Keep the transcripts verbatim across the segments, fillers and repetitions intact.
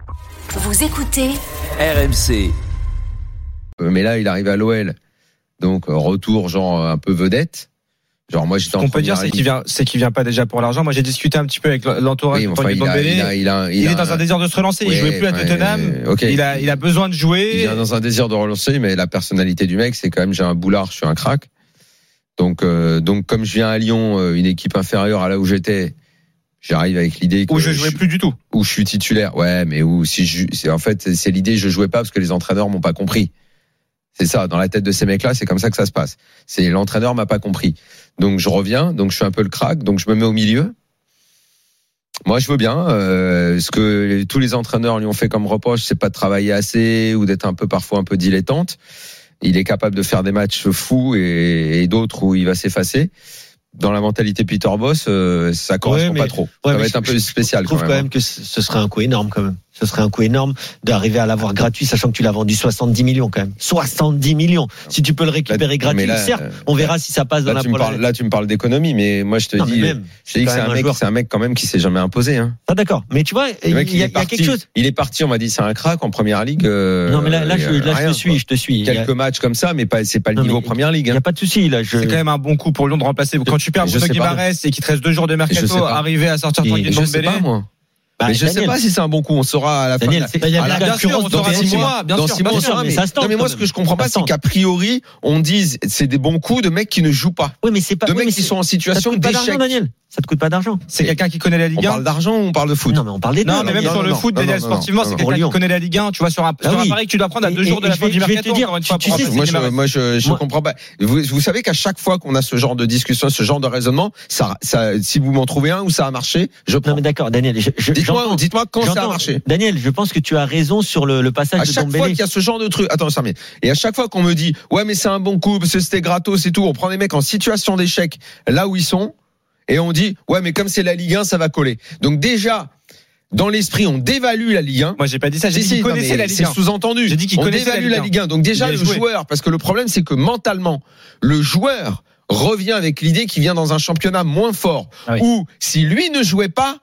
Vous écoutez R M C. Mais là, il arrive à l'O L. Donc, retour, genre, un peu vedette. Genre, moi, j'étais Ce qu'on peut dire, c'est qu'il vient, c'est qu'il vient pas déjà pour l'argent. Moi, j'ai discuté un petit peu avec l'entourage oui, de enfin, Tanguy il, a, Ndombélé. il, a, il, a, il, il a, est dans un désir de se relancer. Ouais, il jouait plus à ouais, Tottenham. Okay. Il a, il a besoin de jouer. Il vient dans un désir de relancer, mais la personnalité du mec, c'est quand même, j'ai un boulard, je suis un crack. Donc, euh, donc, comme je viens à Lyon, une équipe inférieure à là où j'étais, j'arrive avec l'idée que où je jouais je, plus du tout. Où je suis titulaire. Ouais, mais où si je, c'est en fait, c'est l'idée, je jouais pas parce que les entraîneurs m'ont pas compris. C'est ça, dans la tête de ces mecs-là, c'est comme ça que ça se passe. C'est l'entraîneur m'a pas compris. Donc je reviens, donc je suis un peu le crack, donc je me mets au milieu. Moi, je veux bien. Euh, ce que tous les entraîneurs lui ont fait comme reproche, c'est pas de travailler assez ou d'être un peu parfois un peu dilettante. Il est capable de faire des matchs fous et, et d'autres où il va s'effacer. Dans la mentalité Peter Bosz, euh, ça correspond ouais, pas trop. Ouais, ça va être un je, peu spécial. Je trouve quand quand même, même que ce serait un coup énorme quand même. Ce serait un coup énorme d'arriver à l'avoir gratuit, sachant que tu l'as vendu soixante-dix millions quand même. soixante-dix millions. Si tu peux le récupérer là, gratuit, là, certes, on verra là, si ça passe dans là, la tu me parles, Là, tu me parles d'économie, mais moi, je te non, dis, même, je te dis que c'est un, un mec, c'est un mec quand même qui s'est jamais imposé. Hein. Ah d'accord. Mais tu vois, il mec, y, y, y a quelque chose. Il est parti, on m'a dit, c'est un crack en première ligue. Euh, non, mais là, là, je, là, rien, je te suis, quoi. je te suis. Quelques a... matchs comme ça, mais pas, c'est pas le non, niveau première ligue. Il hein. y a pas de souci là. Je... C'est quand même un bon coup pour Lyon de remplacer. Quand tu perds Bruno Guimaraes et qu'il te reste deux jours de mercato, arriver à sortir Tanguy Ndombélé. Je sais pas moi. Bah, mais je ne sais pas si c'est un bon coup. On saura à la Daniel, fin. Il y a la bien sûr, on dans six mois. Dans six mois, on saura. Mais, non, mais moi, ce que je comprends pas, c'est qu'à priori, on dise c'est des bons coups de mecs qui ne jouent pas. Oui, mais c'est pas. De mecs oui, qui sont en situation d'échec. Daniel, ça te coûte pas d'argent. C'est quelqu'un qui connaît la Ligue un. On parle d'argent ou on parle de foot? Non, mais on parle des deux. Non, mais même sur le foot, Daniel, sportivement, c'est quelqu'un qui connaît la Ligue un. Tu vois, sur un pari que tu dois prendre à deux jours de la fin du mercato. Encore une fois, moi, je je comprends pas. Vous savez qu'à chaque fois qu'on a ce genre de discussion, ce genre de raisonnement, ça, si vous m'en trouvez un où ça a marché, je prends. Non, mais d'accord, Daniel. Dites-moi, dites-moi quand ça a marché. Daniel, je pense que tu as raison sur le, le passage à de chaque Ndombélé. fois qu'il y a ce genre de truc, attends, ça et à chaque fois qu'on me dit, ouais, mais c'est un bon coup, parce que c'était gratos et tout, on prend des mecs en situation d'échec, là où ils sont, et on dit, ouais, mais comme c'est la Ligue un, ça va coller. Donc déjà, dans l'esprit, on dévalue la Ligue un. Moi, j'ai pas dit ça, j'ai si, dit qu'il connaissait la Ligue un. C'est sous-entendu. J'ai dit qu'il on connaissait dévalue la Ligue un. Donc déjà, le joueur, parce que le problème, c'est que mentalement, le joueur revient avec l'idée qu'il vient dans un championnat moins fort, ah oui. où si lui ne jouait pas,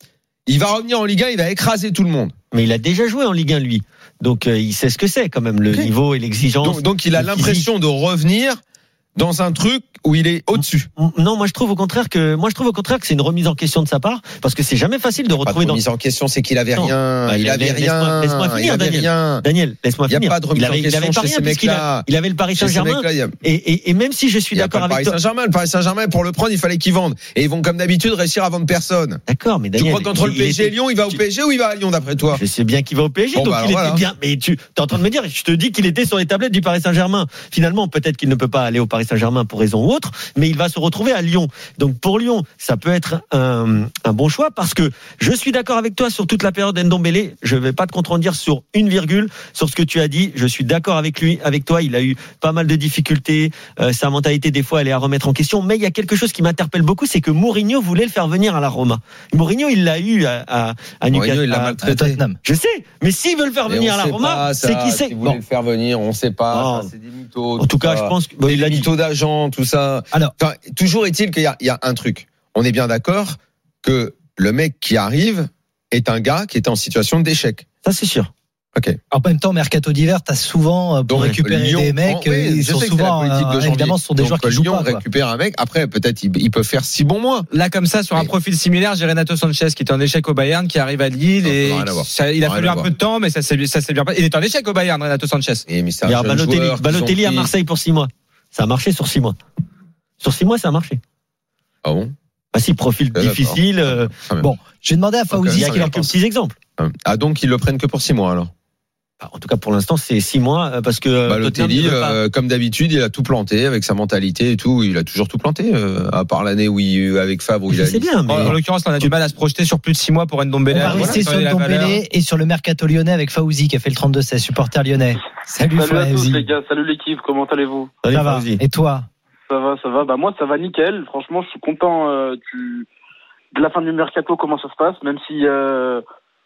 il va revenir en Ligue un, il va écraser tout le monde. Mais il a déjà joué en Ligue un, lui. Donc, euh, il sait ce que c'est, quand même, le okay. niveau et l'exigence. Donc, donc il a l'impression de revenir dans un truc où il est au-dessus. Non, moi je trouve au contraire que moi je trouve au contraire que c'est une remise en question de sa part, parce que c'est jamais facile de retrouver pas de dans. Remise en question, c'est qu'il avait non. rien. Bah, il, il avait rien. Laisse-moi finir, il Daniel. Rien. Daniel, laisse-moi finir. Il n'y a pas de remise il avait, en question il avait pas chez rien ces mecs-là. Il avait le Paris Saint-Germain. A... Et, et, et même si je suis d'accord avec toi. Paris Saint-Germain, le Paris Saint-Germain pour le prendre, il fallait qu'ils vendent. Et ils vont comme d'habitude réussir à vendre personne. D'accord, mais Daniel. Tu crois qu'entre le P S G et Lyon, il va au P S G ou il va à Lyon d'après toi? Je sais bien qu'il va au P S G, donc il était bien. Mais tu es en train de me dire, je te dis qu'il était sur les tablettes du Paris Saint-Germain. Finalement, peut-être qu'il ne peut pas aller au Paris Saint-Germain pour raison ou autre, mais il va se retrouver à Lyon. Donc pour Lyon, ça peut être un, un bon choix parce que je suis d'accord avec toi sur toute la période Ndombélé. Je vais pas te contredire sur une virgule sur ce que tu as dit. Je suis d'accord avec lui, avec toi. Il a eu pas mal de difficultés. Euh, sa mentalité des fois, elle est à remettre en question. Mais il y a quelque chose qui m'interpelle beaucoup, c'est que Mourinho voulait le faire venir à la Roma. Mourinho, il l'a eu à, à, à Newcastle. Il l'a maltraité. Je sais, mais s'il veut le faire venir à la Roma, pas, ça, c'est qui c'est. Il voulait bon. le faire venir, on sait pas. Ça, c'est des mythos. En tout cas, ça. je pense que bon, il a mythos d'agents, tout ça. Alors, enfin, toujours est-il qu'il y a, il y a un truc. On est bien d'accord que le mec qui arrive est un gars qui est en situation d'échec. Ça, c'est sûr. Ok. En même temps, mercato d'hiver, t'as souvent pour donc, récupérer Lyon, des mecs, oh, oui, ils sont souvent, euh, évidemment, ce sont des donc, joueurs qui Lyon jouent pas. Lyon récupère un mec. Après, peut-être il, il peut faire six bons mois. Là, comme ça, sur un profil similaire, j'ai Renato Sanchez qui était en échec au Bayern, qui arrive à Lille non, et ça, il a fallu un peu de temps, mais ça s'est, ça s'est bien passé. Il est en échec au Bayern, Renato Sanchez. Et mais c'est un il y a Balotelli, Balotelli à Marseille pour six mois. Ça a marché sur six mois. Sur six mois, ça a marché. Ah bon? Ah si, profil ah, difficile. Euh, bon, je vais demander à Fawzi. Il y a quelques petits exemples. Ah donc ils le prennent que pour six mois alors. En tout cas, pour l'instant, c'est six mois parce que Balotelli, euh, comme d'habitude, il a tout planté avec sa mentalité et tout. Il a toujours tout planté, euh, à part l'année où il avec Favre où il a. C'est bien. Mais... En, en l'occurrence, on a du mal à se projeter sur plus de six mois pour Ndombélé. On va rester sur Ndombélé et sur le mercato lyonnais avec Fawzi qui a fait le trente-deux seize, supporter lyonnais. Salut, Salut à tous les gars. Salut l'équipe. Comment allez-vous? Salut, ça va. Et toi? Ça va, ça va. Bah moi, ça va nickel. Franchement, je suis content euh, du de la fin du mercato. Comment ça se passe, même si. Euh...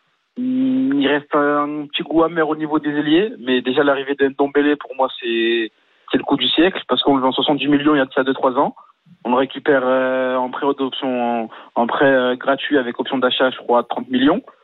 Il reste un petit goût amer au niveau des ailiers, mais déjà l'arrivée d'Ndombélé, pour moi, c'est, c'est le coup du siècle, parce qu'on le vend soixante-dix millions il y a de ça deux trois ans. On le récupère euh, en pré d'option, en, en prêt euh, gratuit avec option d'achat, je crois, trente millions.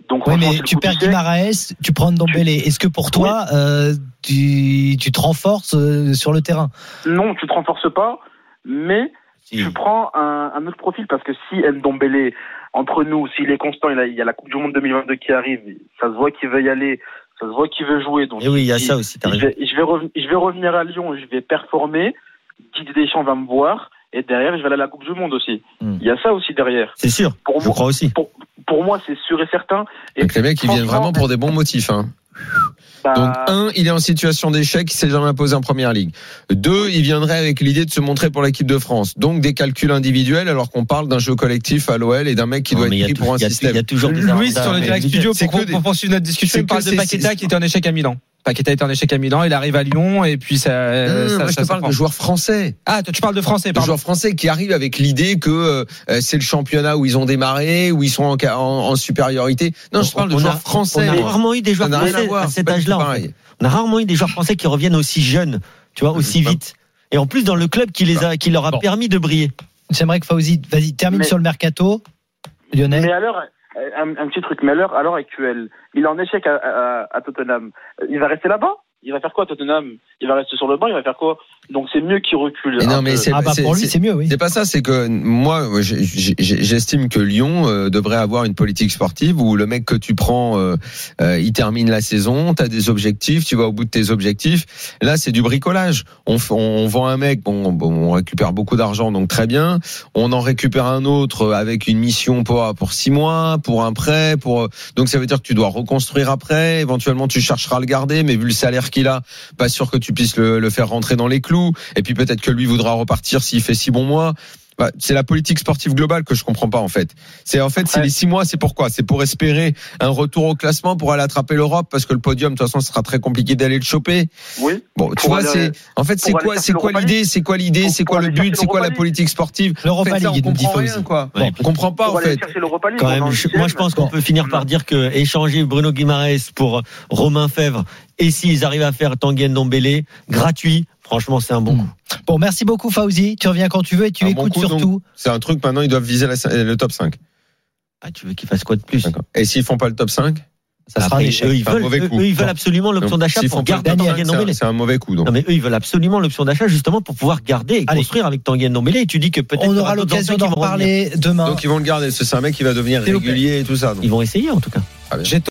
Donc, oui, mais tu perds Guimaraes, tu prends Ndombélé. Est-ce que pour toi, oui. euh, tu, tu te renforces euh, sur le terrain? Non, tu te renforces pas, mais si. tu prends un, un autre profil, parce que si Ndombélé, entre nous, s'il est constant, il, a, il y a la Coupe du Monde deux mille vingt-deux qui arrive, ça se voit qu'il veut y aller, ça se voit qu'il veut jouer. Donc, et oui, il y a ça aussi. Je vais, je, vais reven, je vais revenir à Lyon, je vais performer, Didier Deschamps va me voir, et derrière, je vais aller à la Coupe du Monde aussi. Mm. Il y a ça aussi derrière. C'est sûr, pour je moi, crois aussi. Pour, pour moi, c'est sûr et certain. Et donc les mecs, ils viennent vraiment pour des bons motifs. Hein. Bah... Donc un, il est en situation d'échec, il s'est jamais imposé en première ligue. Deux, il viendrait avec l'idée de se montrer pour l'équipe de France. Donc des calculs individuels, alors qu'on parle d'un jeu collectif à l'O L et d'un mec qui non, doit être pris pour un système. Il y a toujours des Louis sur le direct studio pour, pour, pour poursuivre notre discussion. Il parle de Paqueta qui était en échec à Milan. Paqueta était en échec à Milan, il arrive à Lyon et puis ça. Non, ça moi je te parle de joueurs français. Ah, toi tu parles de français, pardon. De joueurs français qui arrivent avec l'idée que euh, c'est le championnat où ils ont démarré, où ils sont en, en, en supériorité. Non, je parle de joueurs français. On a rarement eu des joueurs français à, à cet âge-là. En fait. On a rarement eu des joueurs français qui reviennent aussi jeunes, tu vois, aussi vite. Et en plus dans le club qui les a, qui leur a bon. permis de briller. J'aimerais que Fauzi, vas-y, termine mais, sur le mercato, Lionel. Mais à l'heure, un, un petit truc, mais à l'heure, à l'heure actuelle, il est en échec à, à, à Tottenham. Il va rester là-bas? Il va faire quoi, Tottenham? Il va rester sur le banc, il va faire quoi? Donc c'est mieux qu'il recule. Mais non, mais c'est, ah bah pour lui c'est mieux, oui. C'est pas ça, c'est que moi j'estime que Lyon euh, devrait avoir une politique sportive où le mec que tu prends, euh, euh, il termine la saison, t'as des objectifs, tu vas au bout de tes objectifs. Là c'est du bricolage. On, on vend un mec, bon, bon, on récupère beaucoup d'argent, donc très bien. On en récupère un autre avec une mission pour pour six mois, pour un prêt, pour donc ça veut dire que tu dois reconstruire après. Éventuellement tu chercheras à le garder, mais vu le salaire qu'il a, pas sûr que tu puisses le, le faire rentrer dans les clous. Et puis peut-être que lui voudra repartir s'il fait six bons mois. Bah, c'est la politique sportive globale que je comprends pas en fait. C'est en fait, c'est ouais. les six mois, c'est pourquoi? C'est pour espérer un retour au classement, pour aller attraper l'Europe, parce que le podium de toute façon ce sera très compliqué d'aller le choper. Oui. Bon, tu vois, c'est en fait c'est quoi, c'est quoi l'idée, c'est quoi l'idée, c'est quoi le but, c'est quoi la politique sportive? L'Europa League, on comprend rien quoi. Ouais. On comprend pas en fait. Quand même, je, moi je pense qu'on peut finir par dire que échanger Bruno Guimaraes pour Romain Fèvre, et s'ils arrivent à faire Tanguy Ndombélé gratuit. Franchement, c'est un bon coup. Bon, merci beaucoup, Fauzi. Tu reviens quand tu veux et tu un écoutes bon coup, surtout. Donc, c'est un truc, maintenant, ils doivent viser la, le top cinq. Ah, tu veux qu'ils fassent quoi de plus? D'accord. Et s'ils font pas le top cinq? Ça sera un échec. Eux, ils veulent, eux, eux, ils veulent absolument l'option donc, d'achat pour garder Tanguy Ndombélé. C'est un mauvais coup, donc. Non, mais eux, ils veulent absolument l'option d'achat, justement, pour pouvoir garder et Allez. construire avec Tanguy Ndombélé. Et tu dis que peut-être. On aura l'occasion d'en reparler demain. Donc, ils vont le garder. C'est un mec qui va devenir régulier et tout ça. Ils vont essayer, en tout cas. J'ai